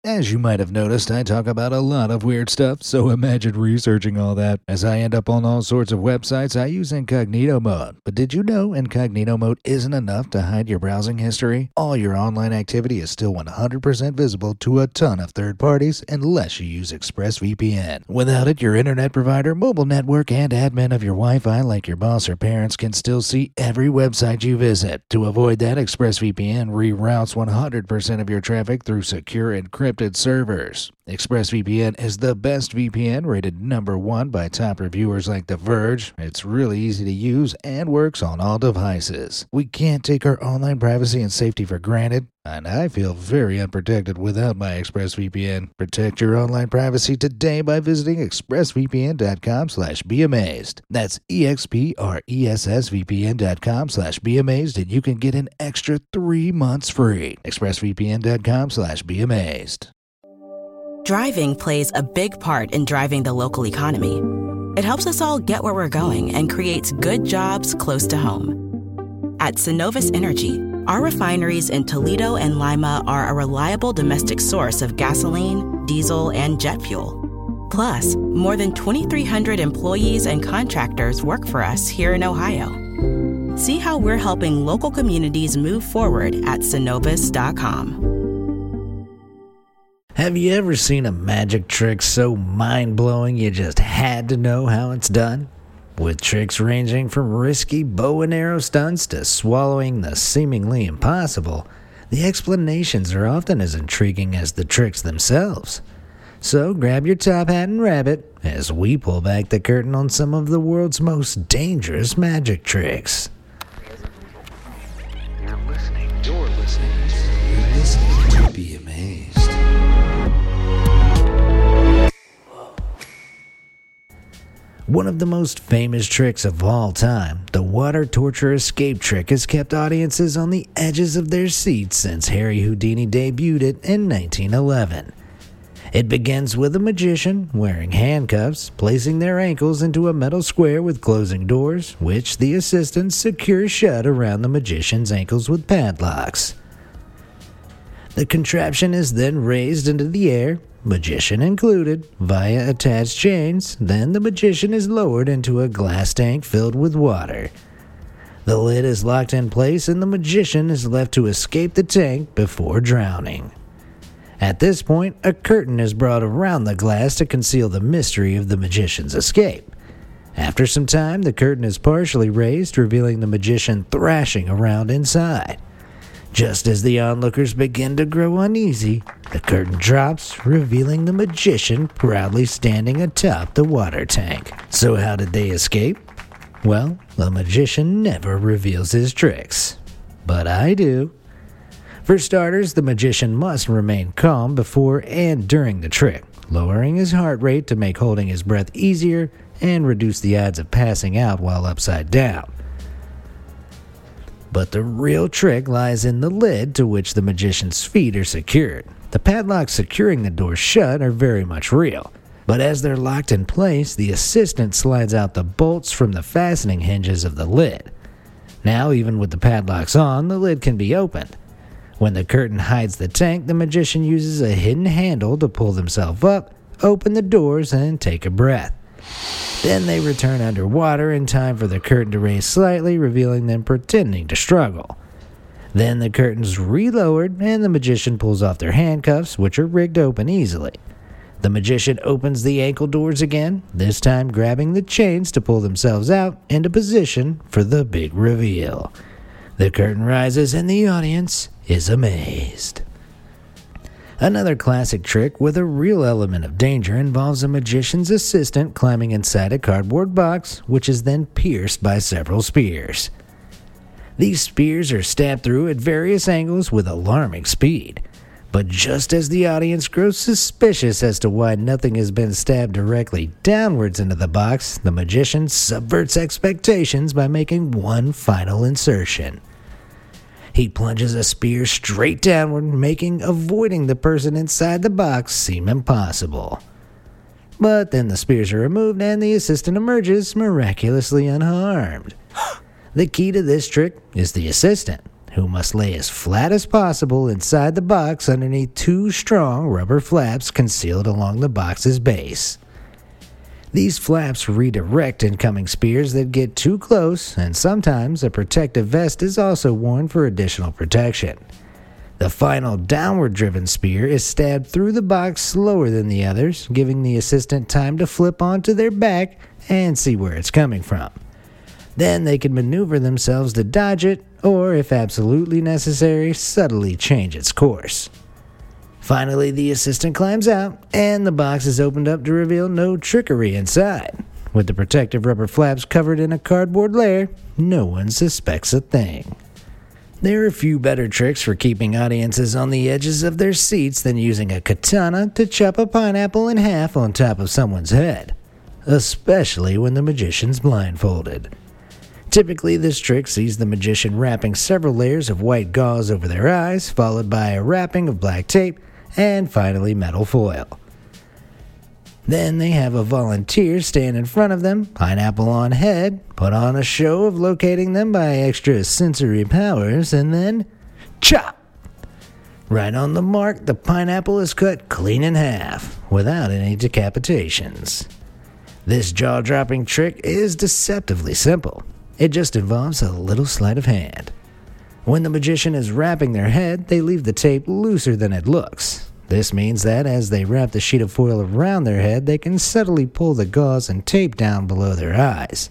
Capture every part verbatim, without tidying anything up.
As you might have noticed, I talk about a lot of weird stuff, so imagine researching all that. As I end up on all sorts of websites, I use incognito mode. But did you know incognito mode isn't enough to hide your browsing history? All your online activity is still one hundred percent visible to a ton of third parties unless you use ExpressVPN. Without it, your internet provider, mobile network, and admin of your Wi-Fi like your boss or parents can still see every website you visit. To avoid that, ExpressVPN reroutes one hundred percent of your traffic through secure encrypted servers. ExpressVPN is the best V P N, rated number one by top reviewers like The Verge. It's really easy to use and works on all devices. We can't take our online privacy and safety for granted, and I feel very unprotected without my ExpressVPN. Protect your online privacy today by visiting expressvpn.com slash be amazed. That's E-X-P-R-E-S-S-V-P-N.com slash be amazed, and you can get an extra three months free. expressvpn.com slash be amazed. Driving plays a big part in driving the local economy. It helps us all get where we're going and creates good jobs close to home. At Synovus Energy, our refineries in Toledo and Lima are a reliable domestic source of gasoline, diesel, and jet fuel. Plus, more than twenty-three hundred employees and contractors work for us here in Ohio. See how we're helping local communities move forward at synovus dot com. Have you ever seen a magic trick so mind-blowing you just had to know how it's done? With tricks ranging from risky bow and arrow stunts to swallowing the seemingly impossible, the explanations are often as intriguing as the tricks themselves. So grab your top hat and rabbit as we pull back the curtain on some of the world's most dangerous magic tricks. You're listening. You're listening. You're listening to Be Amazed. One of the most famous tricks of all time, the water torture escape trick, has kept audiences on the edges of their seats since Harry Houdini debuted it in nineteen eleven. It begins with a magician wearing handcuffs, placing their ankles into a metal square with closing doors, which the assistants secure shut around the magician's ankles with padlocks. The contraption is then raised into the air, magician included, via attached chains. Then the magician is lowered into a glass tank filled with water. The lid is locked in place and the magician is left to escape the tank before drowning. At this point, a curtain is brought around the glass to conceal the mystery of the magician's escape. After some time, the curtain is partially raised, revealing the magician thrashing around inside. Just as the onlookers begin to grow uneasy, the curtain drops, revealing the magician proudly standing atop the water tank. So how did they escape? Well, the magician never reveals his tricks. But I do. For starters, the magician must remain calm before and during the trick, lowering his heart rate to make holding his breath easier and reduce the odds of passing out while upside down. But the real trick lies in the lid to which the magician's feet are secured. The padlocks securing the door shut are very much real, but as they're locked in place, the assistant slides out the bolts from the fastening hinges of the lid. Now, even with the padlocks on, the lid can be opened. When the curtain hides the tank, the magician uses a hidden handle to pull themselves up, open the doors, and take a breath. Then they return underwater in time for the curtain to raise slightly, revealing them pretending to struggle. Then the curtain's relowered and the magician pulls off their handcuffs, which are rigged open easily. The magician opens the ankle doors again, this time grabbing the chains to pull themselves out into position for the big reveal. The curtain rises and the audience is amazed. Another classic trick with a real element of danger involves a magician's assistant climbing inside a cardboard box, which is then pierced by several spears. These spears are stabbed through at various angles with alarming speed. But just as the audience grows suspicious as to why nothing has been stabbed directly downwards into the box, the magician subverts expectations by making one final insertion. He plunges a spear straight downward, making avoiding the person inside the box seem impossible. But then the spears are removed and the assistant emerges miraculously unharmed. The key to this trick is the assistant, who must lay as flat as possible inside the box underneath two strong rubber flaps concealed along the box's base. These flaps redirect incoming spears that get too close, and sometimes a protective vest is also worn for additional protection. The final downward-driven spear is stabbed through the box slower than the others, giving the assistant time to flip onto their back and see where it's coming from. Then they can maneuver themselves to dodge it, or, if absolutely necessary, subtly change its course. Finally, the assistant climbs out, and the box is opened up to reveal no trickery inside. With the protective rubber flaps covered in a cardboard layer, no one suspects a thing. There are a few better tricks for keeping audiences on the edges of their seats than using a katana to chop a pineapple in half on top of someone's head, especially when the magician's blindfolded. Typically, this trick sees the magician wrapping several layers of white gauze over their eyes, followed by a wrapping of black tape, and finally metal foil. Then they have a volunteer stand in front of them, pineapple on head, put on a show of locating them by extra sensory powers, and then chop! Right on the mark, the pineapple is cut clean in half, without any decapitations. This jaw-dropping trick is deceptively simple. It just involves a little sleight of hand. When the magician is wrapping their head, they leave the tape looser than it looks. This means that as they wrap the sheet of foil around their head, they can subtly pull the gauze and tape down below their eyes.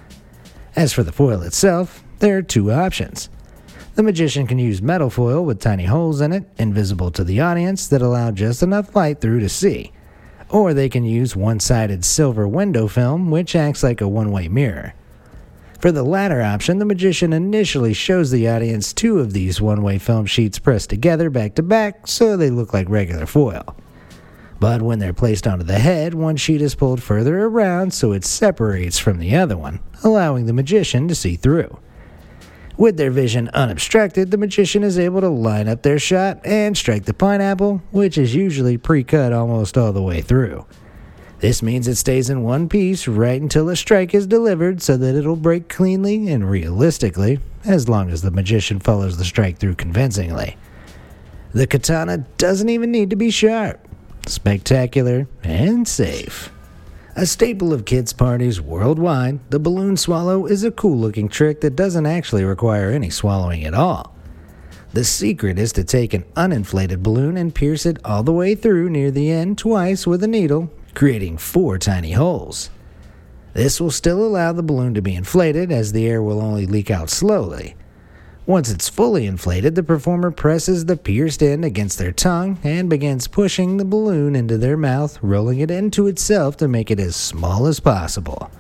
As for the foil itself, there are two options. The magician can use metal foil with tiny holes in it, invisible to the audience, that allow just enough light through to see. Or they can use one-sided silver window film, which acts like a one-way mirror. For the latter option, the magician initially shows the audience two of these one-way film sheets pressed together back to back so they look like regular foil. But when they're placed onto the head, one sheet is pulled further around so it separates from the other one, allowing the magician to see through. With their vision unobstructed, the magician is able to line up their shot and strike the pineapple, which is usually pre-cut almost all the way through. This means it stays in one piece right until a strike is delivered so that it'll break cleanly and realistically, as long as the magician follows the strike through convincingly. The katana doesn't even need to be sharp. Spectacular and safe. A staple of kids' parties worldwide, the balloon swallow is a cool-looking trick that doesn't actually require any swallowing at all. The secret is to take an uninflated balloon and pierce it all the way through near the end twice with a needle, creating four tiny holes. This will still allow the balloon to be inflated, as the air will only leak out slowly. Once it's fully inflated, the performer presses the pierced end against their tongue and begins pushing the balloon into their mouth, rolling it into itself to make it as small as possible.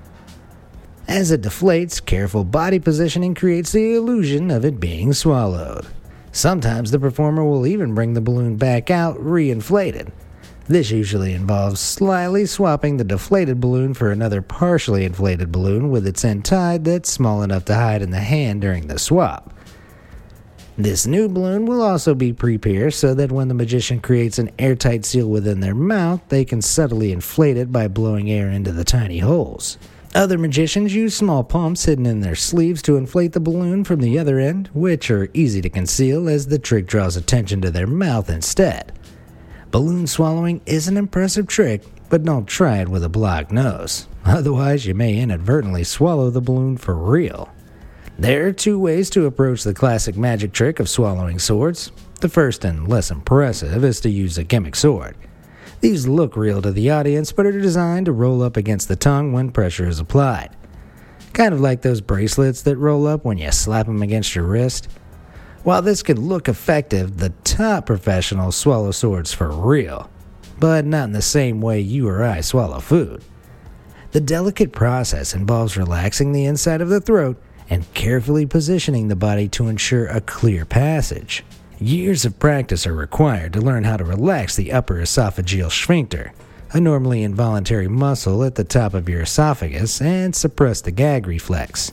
As it deflates, careful body positioning creates the illusion of it being swallowed. Sometimes the performer will even bring the balloon back out re-inflated. This usually involves slyly swapping the deflated balloon for another partially inflated balloon with its end tied that's small enough to hide in the hand during the swap. This new balloon will also be pre-pierced so that when the magician creates an airtight seal within their mouth, they can subtly inflate it by blowing air into the tiny holes. Other magicians use small pumps hidden in their sleeves to inflate the balloon from the other end, which are easy to conceal as the trick draws attention to their mouth instead. Balloon swallowing is an impressive trick, but don't try it with a blocked nose. Otherwise, you may inadvertently swallow the balloon for real. There are two ways to approach the classic magic trick of swallowing swords. The first and less impressive is to use a gimmick sword. These look real to the audience, but are designed to roll up against the tongue when pressure is applied. Kind of like those bracelets that roll up when you slap them against your wrist. While this could look effective, the top professionals swallow swords for real, but not in the same way you or I swallow food. The delicate process involves relaxing the inside of the throat and carefully positioning the body to ensure a clear passage. Years of practice are required to learn how to relax the upper esophageal sphincter, a normally involuntary muscle at the top of your esophagus, and suppress the gag reflex.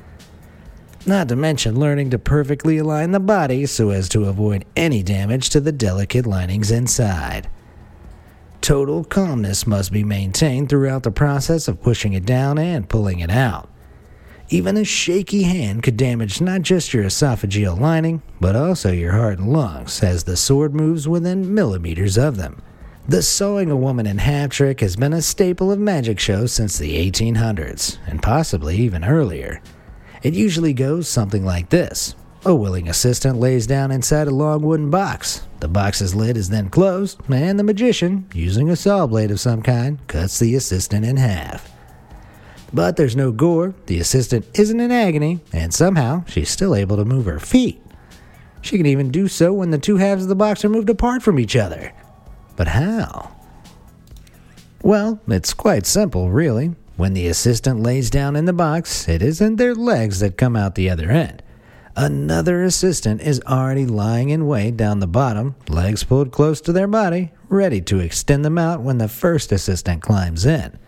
Not to mention learning to perfectly align the body so as to avoid any damage to the delicate linings inside. Total calmness must be maintained throughout the process of pushing it down and pulling it out. Even a shaky hand could damage not just your esophageal lining, but also your heart and lungs, as the sword moves within millimeters of them. The sawing a woman in half trick has been a staple of magic shows since the eighteen hundreds, and possibly even earlier. It usually goes something like this. A willing assistant lays down inside a long wooden box. The box's lid is then closed, and the magician, using a saw blade of some kind, cuts the assistant in half. But there's no gore, the assistant isn't in agony, and somehow she's still able to move her feet. She can even do so when the two halves of the box are moved apart from each other. But how? Well, it's quite simple, really. When the assistant lays down in the box, it isn't their legs that come out the other end. Another assistant is already lying in wait down the bottom, legs pulled close to their body, ready to extend them out when the first assistant climbs in.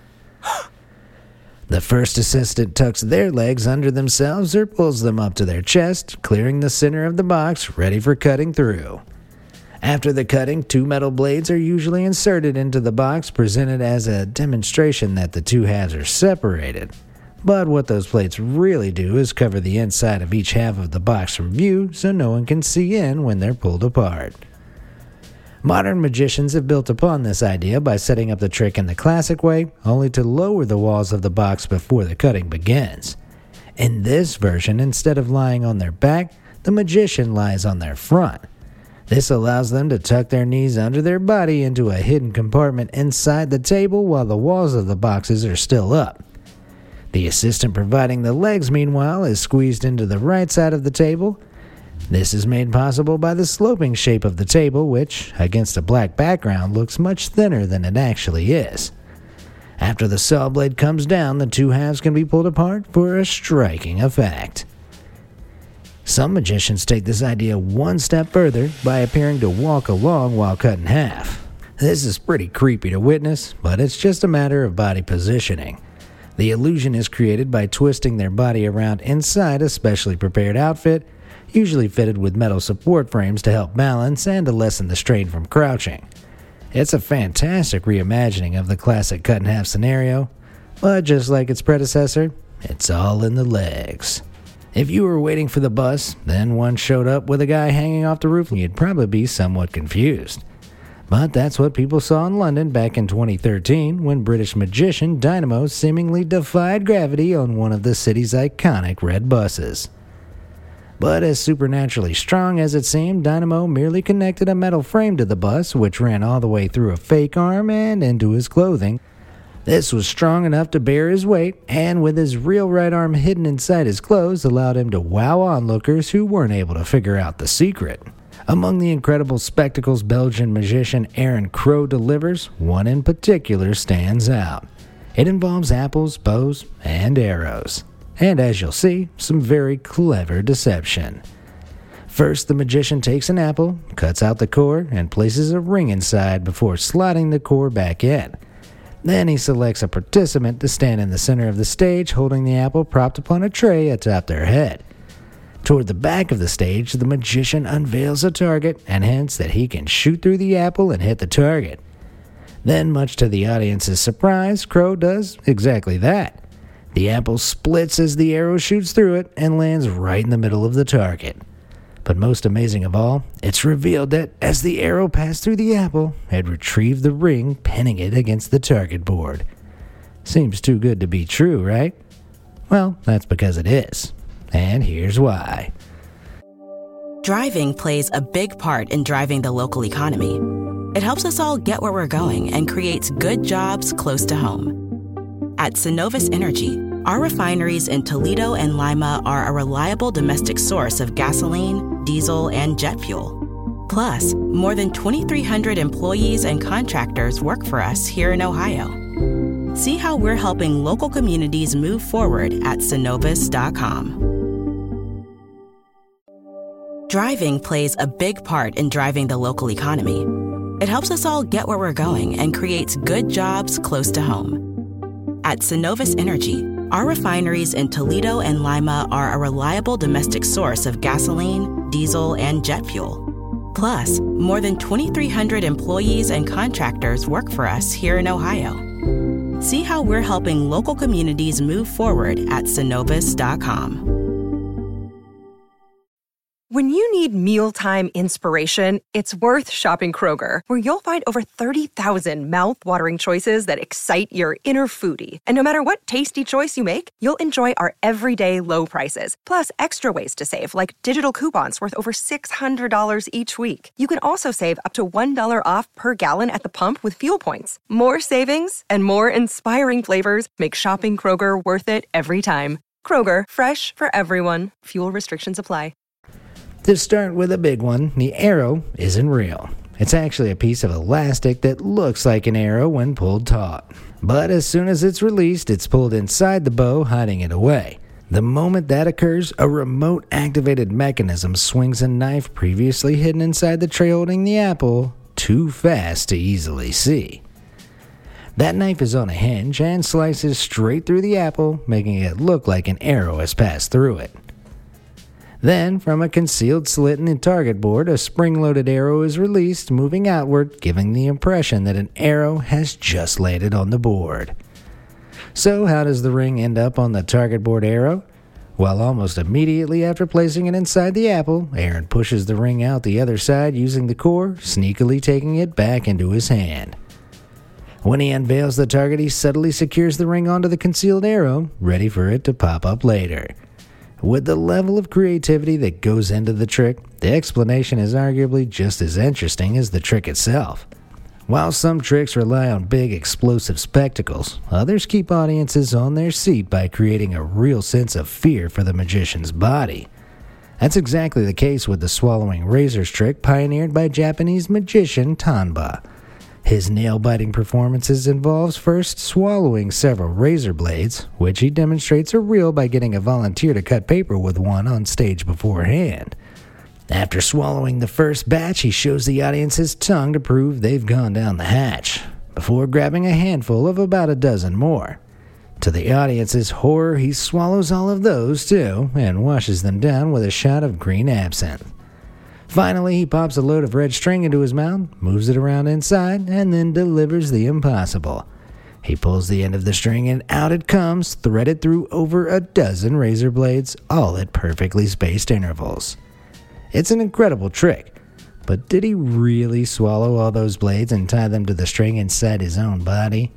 The first assistant tucks their legs under themselves or pulls them up to their chest, clearing the center of the box, ready for cutting through. After the cutting, two metal blades are usually inserted into the box, presented as a demonstration that the two halves are separated. But what those plates really do is cover the inside of each half of the box from view so no one can see in when they're pulled apart. Modern magicians have built upon this idea by setting up the trick in the classic way, only to lower the walls of the box before the cutting begins. In this version, instead of lying on their back, the magician lies on their front. This allows them to tuck their knees under their body into a hidden compartment inside the table while the walls of the boxes are still up. The assistant providing the legs, meanwhile, is squeezed into the right side of the table. This is made possible by the sloping shape of the table, which, against a black background, looks much thinner than it actually is. After the saw blade comes down, the two halves can be pulled apart for a striking effect. Some magicians take this idea one step further by appearing to walk along while cut in half. This is pretty creepy to witness, but it's just a matter of body positioning. The illusion is created by twisting their body around inside a specially prepared outfit, usually fitted with metal support frames to help balance and to lessen the strain from crouching. It's a fantastic reimagining of the classic cut-in-half scenario, but just like its predecessor, it's all in the legs. If you were waiting for the bus, then one showed up with a guy hanging off the roof, you'd probably be somewhat confused. But that's what people saw in London back in twenty thirteen when British magician Dynamo seemingly defied gravity on one of the city's iconic red buses. But as supernaturally strong as it seemed, Dynamo merely connected a metal frame to the bus, which ran all the way through a fake arm and into his clothing. This was strong enough to bear his weight, and with his real right arm hidden inside his clothes, allowed him to wow onlookers who weren't able to figure out the secret. Among the incredible spectacles Belgian magician Aaron Crow delivers, one in particular stands out. It involves apples, bows, and arrows. And as you'll see, some very clever deception. First, the magician takes an apple, cuts out the core, and places a ring inside before slotting the core back in. Then he selects a participant to stand in the center of the stage holding the apple propped upon a tray atop their head. Toward the back of the stage, the magician unveils a target and hints that he can shoot through the apple and hit the target. Then, much to the audience's surprise, Crow does exactly that. The apple splits as the arrow shoots through it and lands right in the middle of the target. But most amazing of all, it's revealed that as the arrow passed through the apple, it retrieved the ring, pinning it against the target board. Seems too good to be true, right? Well, that's because it is. And here's why. Driving plays a big part in driving the local economy. It helps us all get where we're going and creates good jobs close to home. At Synovus Energy, our refineries in Toledo and Lima are a reliable domestic source of gasoline, diesel, and jet fuel. Plus, more than twenty-three hundred employees and contractors work for us here in Ohio. See how we're helping local communities move forward at Synovus dot com. Driving plays a big part in driving the local economy. It helps us all get where we're going and creates good jobs close to home. At Synovus Energy, our refineries in Toledo and Lima are a reliable domestic source of gasoline, diesel, and jet fuel. Plus, more than twenty-three hundred employees and contractors work for us here in Ohio. See how we're helping local communities move forward at Synovus dot com. When you need mealtime inspiration, it's worth shopping Kroger, where you'll find over thirty thousand mouth-watering choices that excite your inner foodie. And no matter what tasty choice you make, you'll enjoy our everyday low prices, plus extra ways to save, like digital coupons worth over six hundred dollars each week. You can also save up to one dollar off per gallon at the pump with fuel points. More savings and more inspiring flavors make shopping Kroger worth it every time. Kroger, fresh for everyone. Fuel restrictions apply. To start with a big one, the arrow isn't real. It's actually a piece of elastic that looks like an arrow when pulled taut. But as soon as it's released, it's pulled inside the bow, hiding it away. The moment that occurs, a remote-activated mechanism swings a knife previously hidden inside the tray holding the apple, too fast to easily see. That knife is on a hinge and slices straight through the apple, making it look like an arrow has passed through it. Then, from a concealed slit in the target board, a spring-loaded arrow is released, moving outward, giving the impression that an arrow has just landed on the board. So, how does the ring end up on the target board arrow? Well, almost immediately after placing it inside the apple, Aaron pushes the ring out the other side using the core, sneakily taking it back into his hand. When he unveils the target, he subtly secures the ring onto the concealed arrow, ready for it to pop up later. With the level of creativity that goes into the trick, the explanation is arguably just as interesting as the trick itself. While some tricks rely on big explosive spectacles, others keep audiences on their seat by creating a real sense of fear for the magician's body. That's exactly the case with the swallowing razors trick pioneered by Japanese magician Tanba. His nail-biting performances involves first swallowing several razor blades, which he demonstrates are real by getting a volunteer to cut paper with one on stage beforehand. After swallowing the first batch, he shows the audience his tongue to prove they've gone down the hatch, before grabbing a handful of about a dozen more. To the audience's horror, he swallows all of those too, and washes them down with a shot of green absinthe. Finally, he pops a load of red string into his mouth, moves it around inside, and then delivers the impossible. He pulls the end of the string and out it comes, threaded through over a dozen razor blades, all at perfectly spaced intervals. It's an incredible trick, but did he really swallow all those blades and tie them to the string inside his own body?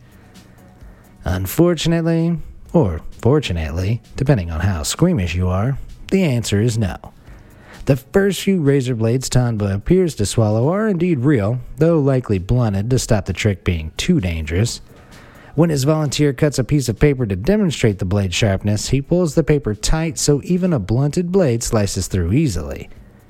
Unfortunately, or fortunately, depending on how squeamish you are, the answer is no. The first few razor blades Tanba appears to swallow are indeed real, though likely blunted to stop the trick being too dangerous. When his volunteer cuts a piece of paper to demonstrate the blade sharpness, he pulls the paper tight so even a blunted blade slices through easily.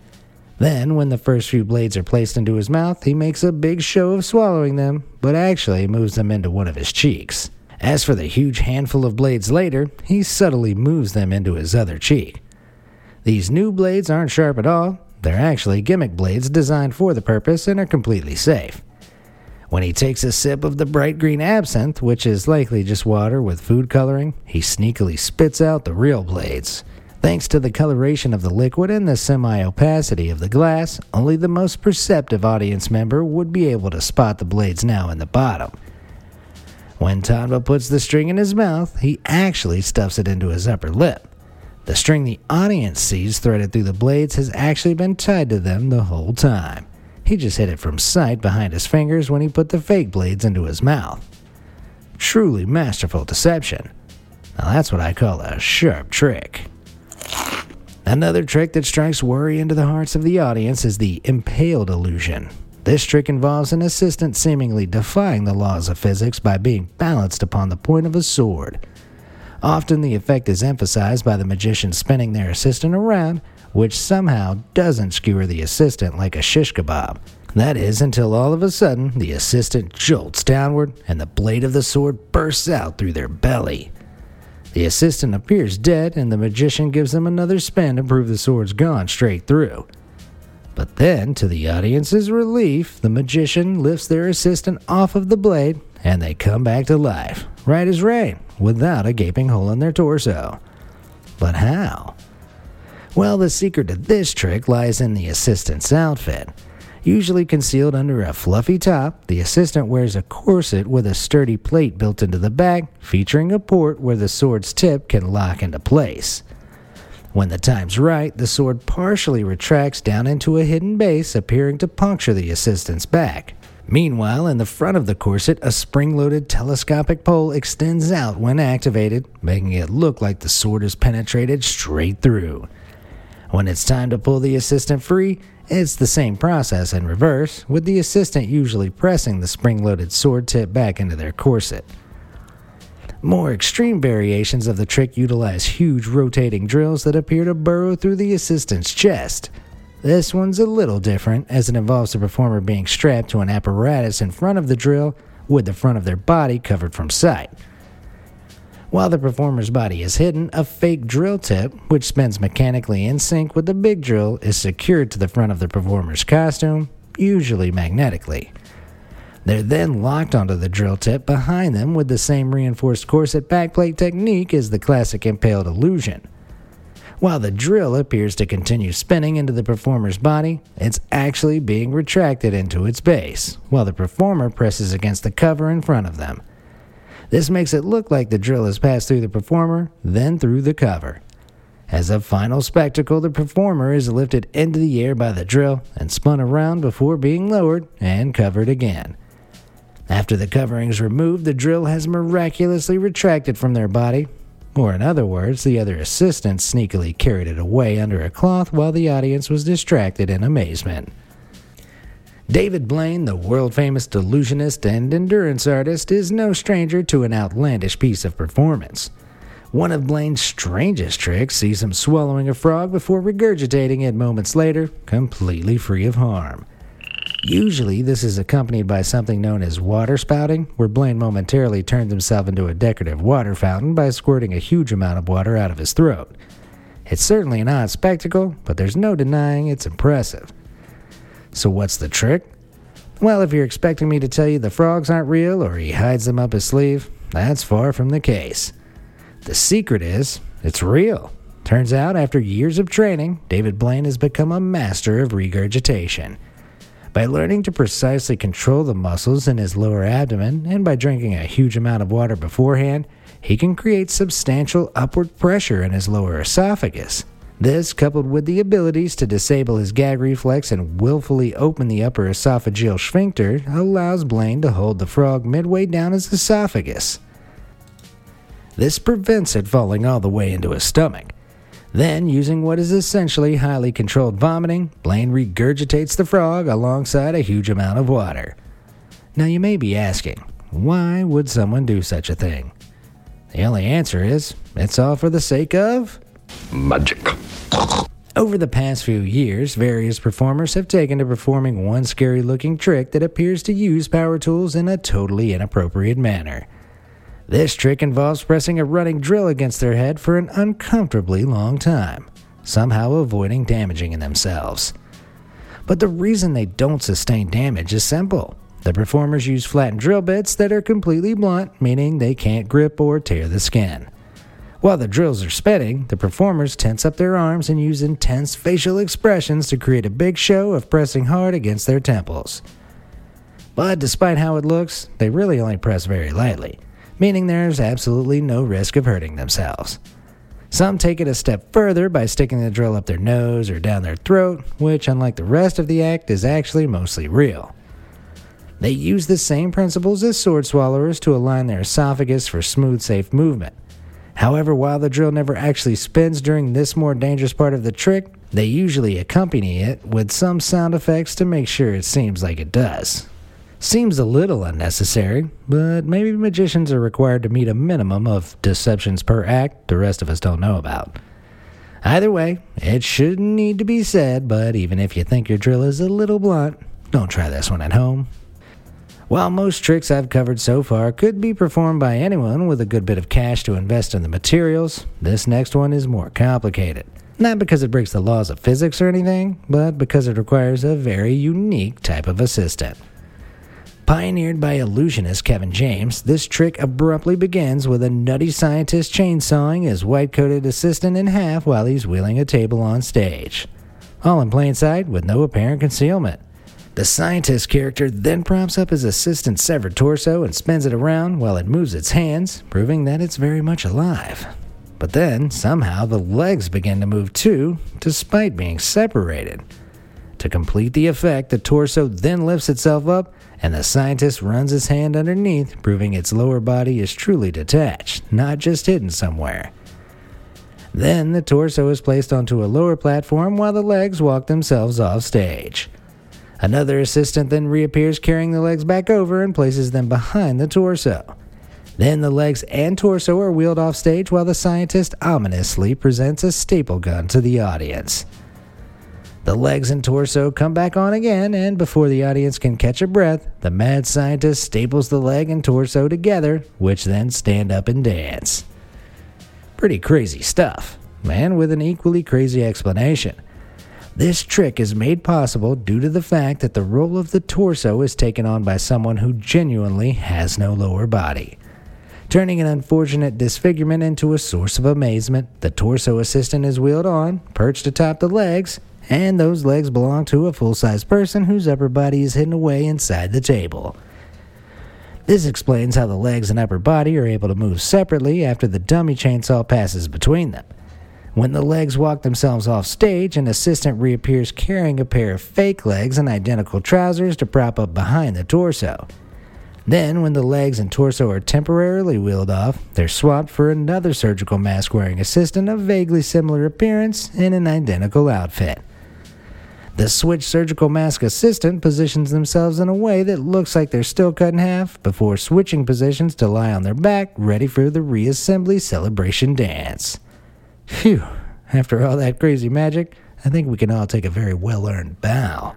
Then, when the first few blades are placed into his mouth, he makes a big show of swallowing them, but actually moves them into one of his cheeks. As for the huge handful of blades later, he subtly moves them into his other cheek. These new blades aren't sharp at all. They're actually gimmick blades designed for the purpose and are completely safe. When he takes a sip of the bright green absinthe, which is likely just water with food coloring, he sneakily spits out the real blades. Thanks to the coloration of the liquid and the semi-opacity of the glass, only the most perceptive audience member would be able to spot the blades now in the bottom. When Tanba puts the string in his mouth, he actually stuffs it into his upper lip. The string the audience sees threaded through the blades has actually been tied to them the whole time. He just hid it from sight behind his fingers when he put the fake blades into his mouth. Truly masterful deception. Now that's what I call a sharp trick. Another trick that strikes worry into the hearts of the audience is the impaled illusion. This trick involves an assistant seemingly defying the laws of physics by being balanced upon the point of a sword. Often the effect is emphasized by the magician spinning their assistant around, which somehow doesn't skewer the assistant like a shish kebab. That is, until all of a sudden the assistant jolts downward and the blade of the sword bursts out through their belly. The assistant appears dead and the magician gives them another spin to prove the sword's gone straight through. But then, to the audience's relief, the magician lifts their assistant off of the blade and they come back to life, right as rain, without a gaping hole in their torso. But how? Well, the secret to this trick lies in the assistant's outfit. Usually concealed under a fluffy top, the assistant wears a corset with a sturdy plate built into the back, featuring a port where the sword's tip can lock into place. When the time's right, the sword partially retracts down into a hidden base, appearing to puncture the assistant's back. Meanwhile, in the front of the corset, a spring-loaded telescopic pole extends out when activated, making it look like the sword is penetrated straight through. When it's time to pull the assistant free, it's the same process in reverse, with the assistant usually pressing the spring-loaded sword tip back into their corset. More extreme variations of the trick utilize huge rotating drills that appear to burrow through the assistant's chest. This one's a little different, as it involves the performer being strapped to an apparatus in front of the drill, with the front of their body covered from sight. While the performer's body is hidden, a fake drill tip, which spins mechanically in sync with the big drill, is secured to the front of the performer's costume, usually magnetically. They're then locked onto the drill tip behind them with the same reinforced corset backplate technique as the classic impaled illusion. While the drill appears to continue spinning into the performer's body, it's actually being retracted into its base, while the performer presses against the cover in front of them. This makes it look like the drill has passed through the performer, then through the cover. As a final spectacle, the performer is lifted into the air by the drill and spun around before being lowered and covered again. After the covering is removed, the drill has miraculously retracted from their body, or in other words, the other assistants sneakily carried it away under a cloth while the audience was distracted in amazement. David Blaine, the world-famous delusionist and endurance artist, is no stranger to an outlandish piece of performance. One of Blaine's strangest tricks sees him swallowing a frog before regurgitating it moments later, completely free of harm. Usually, this is accompanied by something known as water spouting, where Blaine momentarily turns himself into a decorative water fountain by squirting a huge amount of water out of his throat. It's certainly an odd spectacle, but there's no denying it's impressive. So what's the trick? Well, if you're expecting me to tell you the frogs aren't real or he hides them up his sleeve, that's far from the case. The secret is, it's real. Turns out, after years of training, David Blaine has become a master of regurgitation. By learning to precisely control the muscles in his lower abdomen, and by drinking a huge amount of water beforehand, he can create substantial upward pressure in his lower esophagus. This, coupled with the abilities to disable his gag reflex and willfully open the upper esophageal sphincter, allows Blaine to hold the frog midway down his esophagus. This prevents it falling all the way into his stomach. Then, using what is essentially highly controlled vomiting, Blaine regurgitates the frog alongside a huge amount of water. Now you may be asking, why would someone do such a thing? The only answer is, it's all for the sake of magic. Over the past few years, various performers have taken to performing one scary-looking trick that appears to use power tools in a totally inappropriate manner. This trick involves pressing a running drill against their head for an uncomfortably long time, somehow avoiding damaging themselves. But the reason they don't sustain damage is simple. The performers use flattened drill bits that are completely blunt, meaning they can't grip or tear the skin. While the drills are spinning, the performers tense up their arms and use intense facial expressions to create a big show of pressing hard against their temples. But despite how it looks, they really only press very lightly, meaning there's absolutely no risk of hurting themselves. Some take it a step further by sticking the drill up their nose or down their throat, which, unlike the rest of the act, is actually mostly real. They use the same principles as sword swallowers to align their esophagus for smooth, safe movement. However, while the drill never actually spins during this more dangerous part of the trick, they usually accompany it with some sound effects to make sure it seems like it does. Seems a little unnecessary, but maybe magicians are required to meet a minimum of deceptions per act the rest of us don't know about. Either way, it shouldn't need to be said, but even if you think your drill is a little blunt, don't try this one at home. While most tricks I've covered so far could be performed by anyone with a good bit of cash to invest in the materials, this next one is more complicated. Not because it breaks the laws of physics or anything, but because it requires a very unique type of assistant. Pioneered by illusionist Kevin James, this trick abruptly begins with a nutty scientist chainsawing his white-coated assistant in half while he's wheeling a table on stage. All in plain sight with no apparent concealment. The scientist character then props up his assistant's severed torso and spins it around while it moves its hands, proving that it's very much alive. But then, somehow, the legs begin to move too, despite being separated. To complete the effect, the torso then lifts itself up, and the scientist runs his hand underneath, proving its lower body is truly detached, not just hidden somewhere. Then, the torso is placed onto a lower platform while the legs walk themselves off stage. Another assistant then reappears carrying the legs back over and places them behind the torso. Then the legs and torso are wheeled off stage while the scientist ominously presents a staple gun to the audience. The legs and torso come back on again, and before the audience can catch a breath, the mad scientist staples the leg and torso together, which then stand up and dance. Pretty crazy stuff, and with an equally crazy explanation. This trick is made possible due to the fact that the role of the torso is taken on by someone who genuinely has no lower body. Turning an unfortunate disfigurement into a source of amazement, the torso assistant is wheeled on, perched atop the legs, and those legs belong to a full-size person whose upper body is hidden away inside the table. This explains how the legs and upper body are able to move separately after the dummy chainsaw passes between them. When the legs walk themselves off stage, an assistant reappears carrying a pair of fake legs and identical trousers to prop up behind the torso. Then, when the legs and torso are temporarily wheeled off, they're swapped for another surgical mask-wearing assistant of vaguely similar appearance in an identical outfit. The switched surgical mask assistant positions themselves in a way that looks like they're still cut in half before switching positions to lie on their back, ready for the reassembly celebration dance. Phew, after all that crazy magic, I think we can all take a very well-earned bow.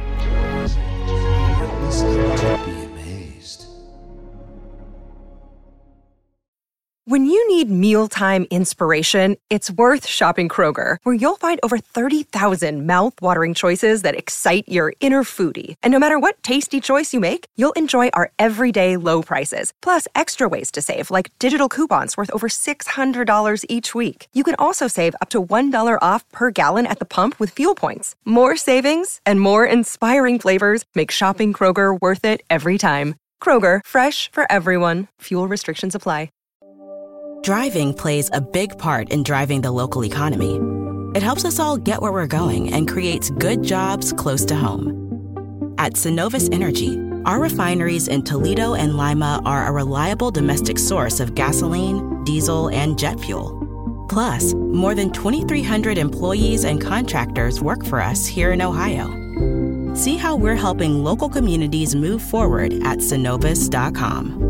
When you need mealtime inspiration, it's worth shopping Kroger, where you'll find over thirty thousand mouth-watering choices that excite your inner foodie. And no matter what tasty choice you make, you'll enjoy our everyday low prices, plus extra ways to save, like digital coupons worth over six hundred dollars each week. You can also save up to one dollar off per gallon at the pump with fuel points. More savings and more inspiring flavors make shopping Kroger worth it every time. Kroger, fresh for everyone. Fuel restrictions apply. Driving plays a big part in driving the local economy. It helps us all get where we're going and creates good jobs close to home. At Synovus Energy, our refineries in Toledo and Lima are a reliable domestic source of gasoline, diesel, and jet fuel. Plus, more than twenty-three hundred employees and contractors work for us here in Ohio. See how we're helping local communities move forward at Synovus dot com.